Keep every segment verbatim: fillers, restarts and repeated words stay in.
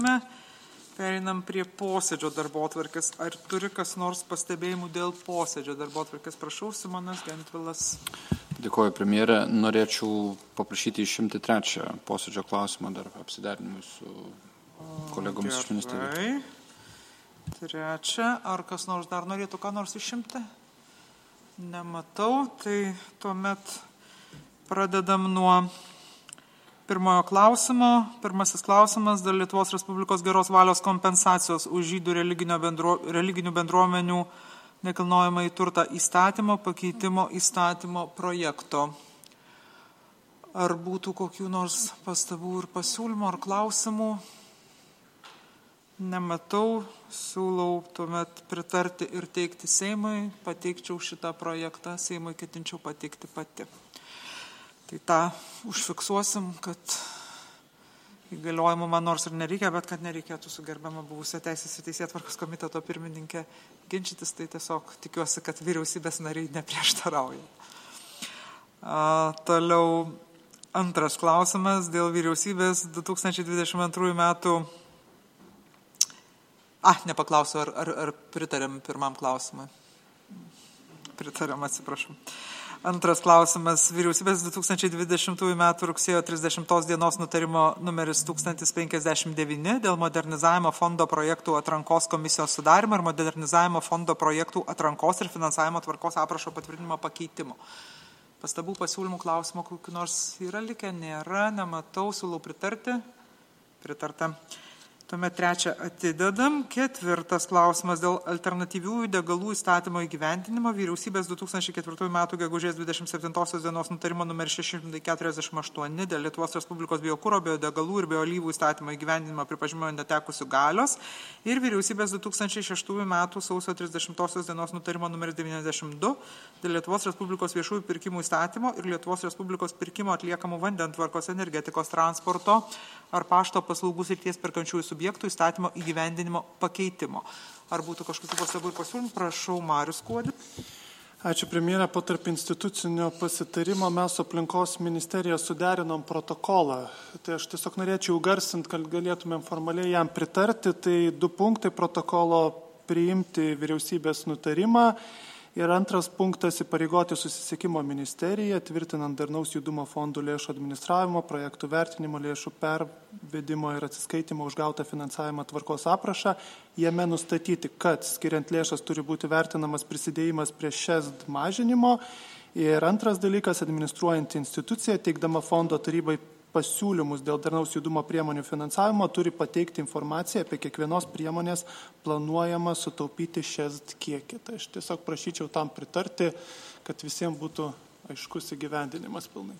Pereinam prie posėdžio darbotvarkės. Ar turi kas nors pastebėjimų dėl posėdžio darbotvarkės? Prašau, Simonas Gentvilas. Dėkuoju, premjerė. Norėčiau paprašyti išimti trečią posėdžio klausimą dar apsiderinimui su kolegomis iš ministerijos. Trečia. Ar kas nors dar norėtų ką nors išimti? Nematau. Tai tuomet pradedam nuo pirmojo klausimo. Pirmasis klausimas dėl Lietuvos Respublikos geros valios kompensacijos už žydų bendro, religinių bendruomenių nekilnojamąjį turtą įstatymo pakeitimo įstatymo projekto. Ar būtų kokių nors pastabų ir pasiūlymų ar klausimų? Nematau. Siūlau tuomet pritarti ir teikti Seimui. Pateikčiau šitą projektą, Seimui ketinčiau pateikti pati. Tai tą užfiksuosim, kad įgaliojimų man nors ir nereikia, bet kad nereikėtų su gerbiama buvusia Teisės ir Teisėtvarkos komiteto pirmininkė ginčytis, tai tiesiog tikiuosi, kad vyriausybės nariai neprieštarauja. A, toliau antras klausimas dėl vyriausybės du tūkstančiai dvidešimt antrųjų metų. Ah, nepaklausiu, ar, ar, ar pritarėm pirmam klausimui. Pritarėm, atsiprašau. Antras klausimas. Vyriausybės du tūkstančiai dvidešimtųjų metų rugsėjo trisdešimtos dienos nutarimo numeris tūkstantis penkiasdešimt devyni dėl modernizavimo fondo projektų atrankos komisijos sudarimo ir modernizavimo fondo projektų atrankos ir finansavimo tvarkos aprašo patvirtinimo pakeitimo. Pastabų, pasiūlymų, klausimų kokių nors yra likę? Nėra, nematau, siūlau pritarti. Pritarta. Tuomet trečią atidedam. Ketvirtas klausimas dėl alternatyviųjų degalų įstatymo įgyvendinimo. Vyriausybės du tūkstančiai ketvirtųjų metų gegužės dvidešimt septintosios dienos nutarimo numeris šeši šimtai keturiasdešimt aštuoni dėl Lietuvos Respublikos biokuro, biodegalų ir bioalyvų įstatymo įgyvendinimo pripažinimo netekusių galios ir Vyriausybės du tūkstančiai šeštųjų metų sausio trisdešimtosios dienos nutarimo numeris devyniasdešimt du dėl Lietuvos Respublikos viešųjų pirkimų įstatymo ir Lietuvos Respublikos pirkimo atliekamų vandentvarkos, energetikos, transporto ar pašto paslaugų srities perkančiųjų subjektų įstatymo įgyvendinimo pakeitimo. Ar būtų kažkokių pastabų ir pasiūlymų? Prašau, Marius Kuodis. Ačiū, premjerė. Po tarp institucinio pasitarimo mes su aplinkos ministerija suderinom protokolą. Tai aš tiesiog norėčiau garsinti, kad galėtumėm formaliai jam pritarti. Tai du punktai protokolo: priimti vyriausybės nutarimą. Ir antras punktas: įpareigoti susisiekimo ministeriją, tvirtinant darnaus judumo fondų lėšų administravimo, projektų vertinimo, lėšų pervedimo ir atsiskaitimo už gautą finansavimą tvarkos aprašą, jame nustatyti, kad skiriant lėšas turi būti vertinamas prisidėjimas prie šesd mažinimo. Ir antras dalykas: administruojant instituciją, teikdama fondo tarybai pasiūlymus dėl darnaus judumo priemonių finansavimo, turi pateikti informaciją apie kiekvienos priemonės planuojama sutaupyti šesd kiekį. Tai aš tiesiog prašyčiau tam pritarti, kad visiems būtų aiškus įgyvendinimas pilnai.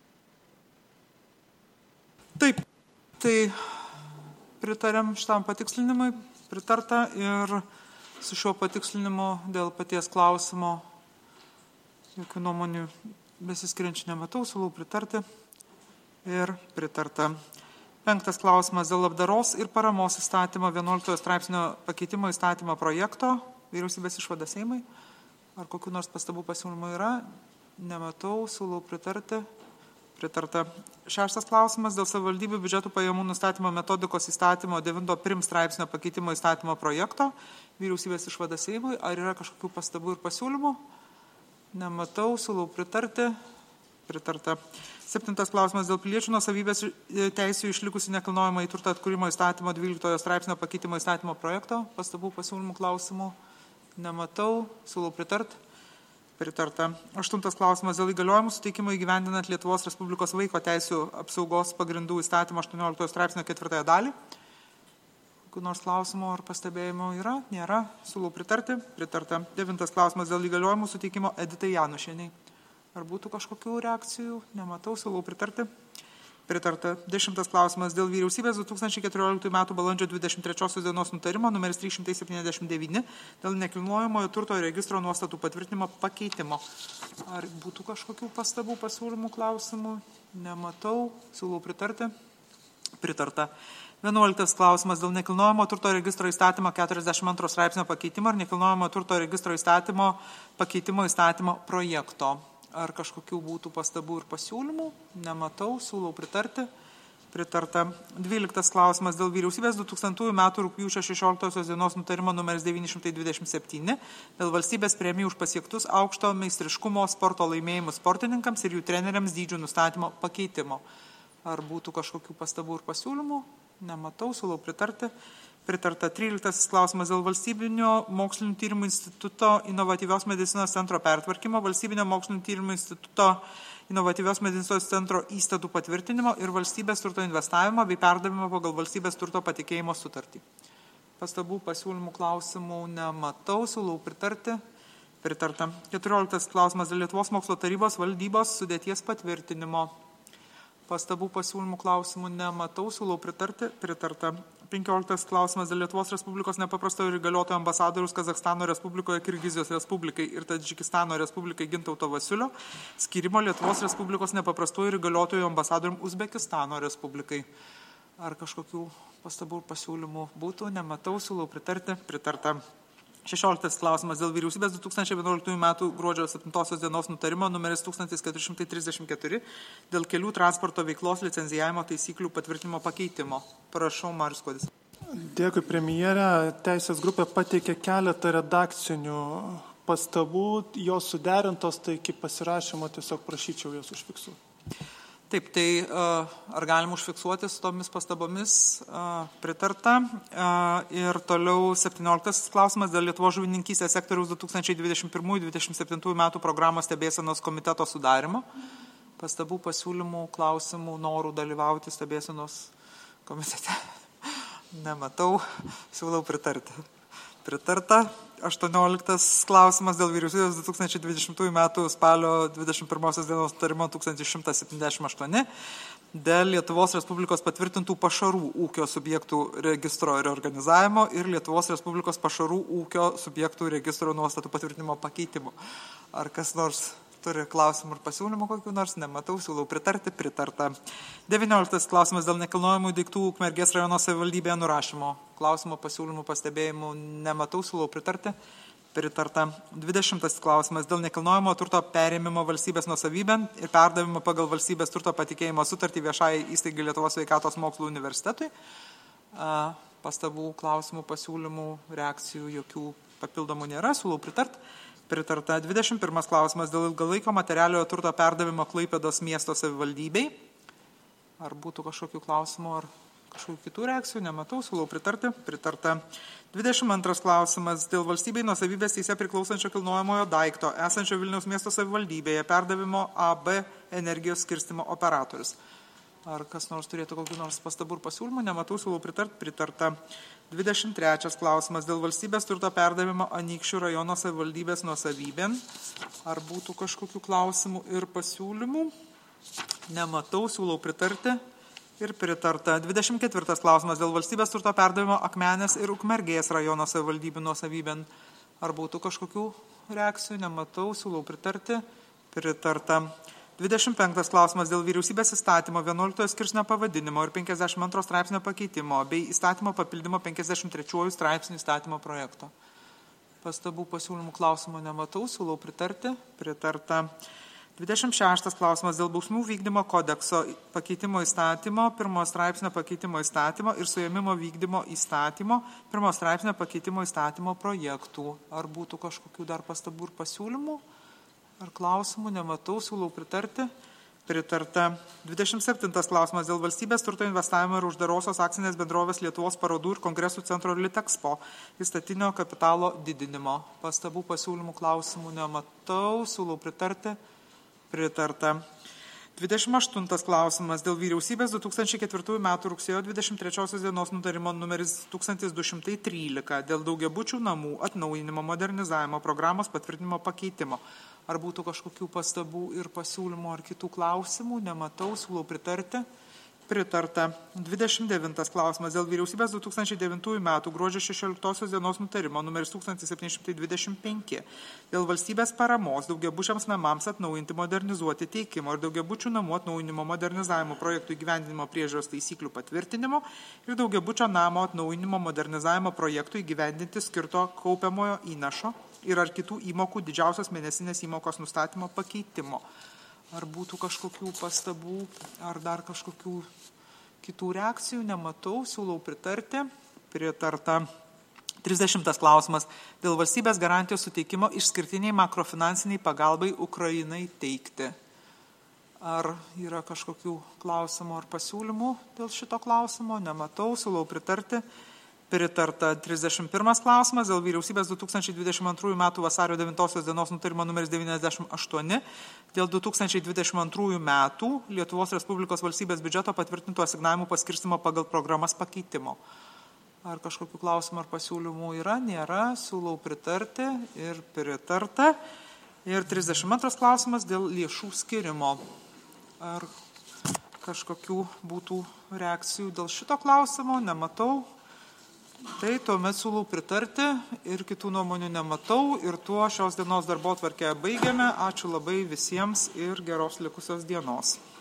Taip, tai pritarėm šitam patikslinimui, pritarta, ir su šiuo patikslinimu dėl paties klausimo jokių nuomonių besiskiriančių nematau, siūlau pritarti. Ir pritarta. Penktas klausimas dėl labdaros ir paramos įstatymo vienuoliktojo straipsnio pakeitimo įstatymo projekto. Vyriausybės išvada Seimui. Ar kokių nors pastabų pasiūlymų yra? Nematau, siūlau pritarti. Pritarta. Šeštas klausimas dėl savivaldybių biudžetų pajamų nustatymo metodikos įstatymo devinto prim straipsnio pakeitimo įstatymo projekto. Vyriausybės išvada Seimui. Ar yra kažkokių pastabų ir pasiūlymų? Nematau, siūlau pritarti. Pritarta. Septintas klausimas dėl piliečių nuosavybės teisių išlikusių nekilnojamąjį turtą atkūrimo įstatymo dvyliktojo straipsnio pakeitimo įstatymo projekto. Pastabų, pasiūlymų, klausimų nematau. Siūlau pritart. Pritarta. Aštuntas klausimas dėl įgaliojimų suteikimo įgyvendinant Lietuvos Respublikos vaiko teisių apsaugos pagrindų įstatymo aštuonioliktojo straipsnio ketvirtąją dalį. Kokių nors klausimų ar pastebėjimų yra? Nėra. Siūlau pritarti. Pritarta. Devintas klausimas dėl įgaliojimų suteikimo Editai Janušienei. Ar būtų kažkokių reakcijų? Nematau, siūlau pritarti. Pritarta. Dešimtas klausimas dėl vyriausybės du tūkstančiai keturioliktųjų metų balandžio dvidešimt trečiosios dienos nutarimo numeris trys šimtai septyniasdešimt devyni dėl nekilnojamojo turto registro nuostatų patvirtinimo pakeitimo. Ar būtų kažkokių pastabų, pasiūlymų, klausimų? Nematau, siūlau pritarti. Pritarta. Vienuoliktas klausimas dėl nekilnojamo turto registro įstatymo keturiasdešimt antro straipsnio pakeitimo ir nekilnojamo turto registro įstatymo pakeitimo įstatymo projekto. Ar kažkokių būtų pastabų ir pasiūlymų? Nematau, siūlau pritarti. Pritarta. Dvyliktas klausimas dėl vyriausybės du tūkstantųjų metų rugpjūčio šešioliktosios dienos nutarimo numeris devyni šimtai dvidešimt septyni dėl valstybės premijų už pasiektus aukšto meistriškumo sporto laimėjimus sportininkams ir jų treneriams dydžių nustatymo pakeitimo. Ar būtų kažkokių pastabų ir pasiūlymų? Nematau, siūlau pritarti. Pritarta. Tryliktasis klausimas dėl Valstybinio mokslinių tyrimų instituto inovatyvios medicinos centro pertvarkymo, Valstybinio mokslinių tyrimų instituto inovatyvios medicinos centro įstatų patvirtinimo ir valstybės turto investavimo bei perdavimo pagal valstybės turto patikėjimo sutartį. Pastabų, pasiūlymų, klausimų nematau, siūlau pritarti. Pritarta. Keturioliktas klausimas dėl Lietuvos mokslo tarybos valdybos sudėties patvirtinimo. Pastabų, pasiūlymų, klausimų nematau, siūlau pritarti. Pritarta. Penkioliktas klausimas dėl Lietuvos Respublikos nepaprastojo ir įgaliotojo ambasadoriaus Kazachstano Respublikoje Kirgizijos Respublikai ir Tadžikistano Respublikai Gintauto Vasiulio skyrimo Lietuvos Respublikos nepaprastojo ir įgaliotojo ambasadorium Uzbekistano Respublikai. Ar kažkokių pastabų ir pasiūlymų būtų? Nematau, siūlau pritarti. Pritarta. Šešioliktas klausimas dėl vyriausybės du tūkstančiai vienuoliktųjų metų gruodžio septintosios dienos nutarimo numeris tūkstantis keturi šimtai trisdešimt keturi dėl kelių transporto veiklos licenzijavimo taisyklių patvirtinimo pakeitimo. Prašau, Marius Kuodis. Dėkui, premjerė. Teisės grupė pateikė keletą redakcinių pastabų, jos suderintos, tai iki pasirašymo tiesiog prašyčiau jas užfiksuoti. Taip, tai ar galim užfiksuoti su tomis pastabomis? Pritarta. Ir toliau septynioliktas klausimas dėl Lietuvos žuvininkystės sektoriaus du tūkstančiai dvidešimt pirmųjų - dvidešimt septintųjų metų programos stebėsenos komiteto sudarimo. Pastabų, pasiūlymų, klausimų, norų dalyvauti stebėsenos komitete. Nematau, siūlau pritarti. Pritarta. aštuonioliktas klausimas dėl vyriausybės du tūkstančiai dvidešimtųjų metų spalio dvidešimt pirmosios dienos nutarimo tūkstantis šimtas septyniasdešimt aštuoni dėl Lietuvos Respublikos patvirtintų pašarų ūkio subjektų registro reorganizavimo ir Lietuvos Respublikos pašarų ūkio subjektų registro nuostatų patvirtinimo pakeitimo. Ar kas nors turi klausimų ir pasiūlymų kokių nors? Nematau, siūlau pritarti. Pritarta. devynioliktas klausimas dėl nekilnojamų daiktų Ukmergės rajono savivaldybėje nurašymo. Klausimo, pasiūlymų, pastebėjimų nematau, siūlau pritarti. Pritarta. dvidešimtas klausimas dėl nekilnojamo turto perėmimo valstybės nuosavybėn ir perdavimo pagal valstybės turto patikėjimo sutartį viešai įstaigai Lietuvos sveikatos mokslų universitetui. Pastabų, klausimų, pasiūlymų, reakcijų jokių papildomų nėra, siūlau pritarti. Pritarta. dvidešimt pirmas klausimas dėl ilgalaikio materialiojo turto perdavimo Klaipėdos miesto savivaldybei. Ar būtų kažkokių klausimų ar kažkokių kitų reakcijų? Nematau, siūlau pritarti. Pritarta. dvidešimt antras klausimas dėl valstybei nuosavybės teise priklausančio kilnojamojo daikto esančio Vilniaus miesto savivaldybėje perdavimo A B energijos skirstymo operatorius. Ar kas nors turėtų kokių nors pastabų ir pasiūlymų? Nematau, siūlau pritarti. Pritarta. dvidešimt trečias klausimas dėl valstybės turto perdavimo Anykščių rajono savivaldybės nuosavybėn. Ar būtų kažkokių klausimų ir pasiūlymų? Nematau, siūlau pritarti. Ir pritarta. dvidešimt ketvirtas klausimas dėl valstybės turto perdavimo Akmenės ir Ukmergės rajono savivaldybių nuosavybėn. Ar būtų kažkokių reakcijų? Nematau, siūlau pritarti. Pritarta. dvidešimt penktas klausimas dėl vyriausybės įstatymo vienuoliktojo skirsnio pavadinimo ir penkiasdešimt antro straipsnio pakeitimo bei įstatymo papildymo penkiasdešimt trečiuoju straipsnių įstatymo projekto. Pastabų, pasiūlymų, klausimų nematau, siūlau pritarti. Pritarta. dvidešimt šeštas klausimas dėl bausmių vykdymo kodekso pakeitimo įstatymo, pirmo straipsnio pakeitimo įstatymo ir suėmimo vykdymo įstatymo, pirmo straipsnio pakeitimo įstatymo projektų. Ar būtų kažkokių dar pastabų ir pasiūlymų? Ar klausimų? Nematau, siūlau pritarti. Pritarta. dvidešimt septintas klausimas dėl valstybės turto investavimo ir uždarosios akcinės bendrovės Lietuvos parodų ir kongresų centro Litexpo įstatinio kapitalo didinimo. Pastabų, pasiūlymų, klausimų nematau, siūlau pritarti. Pritarta. dvidešimt aštuntas klausimas dėl vyriausybės du tūkstančiai ketvirtųjų metų rugsėjo dvidešimt trečiosios dienos nutarimo numeris tūkstantis du šimtai trylika dėl daugiabučių namų atnaujinimo modernizavimo programos patvirtinimo pakeitimo. Ar būtų kažkokių pastabų ir pasiūlymų ar kitų klausimų? Nematau, siūlau pritarti. Pritarta. dvidešimt devintas klausimas dėl vyriausybės du tūkstančiai devintųjų metų gruodžio šešioliktosios dienos nutarimo numeris tūkstantis septyni šimtai dvidešimt penki dėl valstybės paramos daugiabučiams namams atnaujinti, modernizuoti teikimo ir daugiabučių namų atnaujinimo modernizavimo projektų įgyvendinimo priežiūros taisyklių patvirtinimo ir daugiabučio namo atnaujinimo modernizavimo projektų įgyvendinti skirto kaupiamojo įnašo ir ar kitų įmokų didžiausios mėnesinės įmokos nustatymo pakeitimo. Ar būtų kažkokių pastabų, ar dar kažkokių Kitų reakcijų nematau, siūlau pritarti. Pritarta. trisdešimtas klausimas. Dėl valstybės garantijos suteikimo išskirtiniai makrofinansiniai pagalbai Ukrainai teikti. Ar yra kažkokių klausimų ar pasiūlymų dėl šito klausimo? Nematau, siūlau pritarti. Pritarta. trisdešimt pirmas klausimas dėl vyriausybės du tūkstančiai dvidešimt antrųjų metų vasario devintosios dienos nutarimo numeris devyniasdešimt aštuoni dėl du tūkstančiai dvidešimt antrųjų metų Lietuvos Respublikos valstybės biudžeto patvirtintų asignavimų paskirstymo pagal programas pakeitimo. Ar kažkokių klausimų ar pasiūlymų yra? Nėra. Siūlau pritarti ir pritarta. Ir trisdešimt antras klausimas dėl lėšų skirimo. Ar kažkokių būtų reakcijų dėl šito klausimo? Nematau. Tai tuomet siūlau pritarti ir kitų nuomonių nematau. Ir tuo šios dienos darbotvarkę baigiame. Ačiū labai visiems ir geros likusios dienos.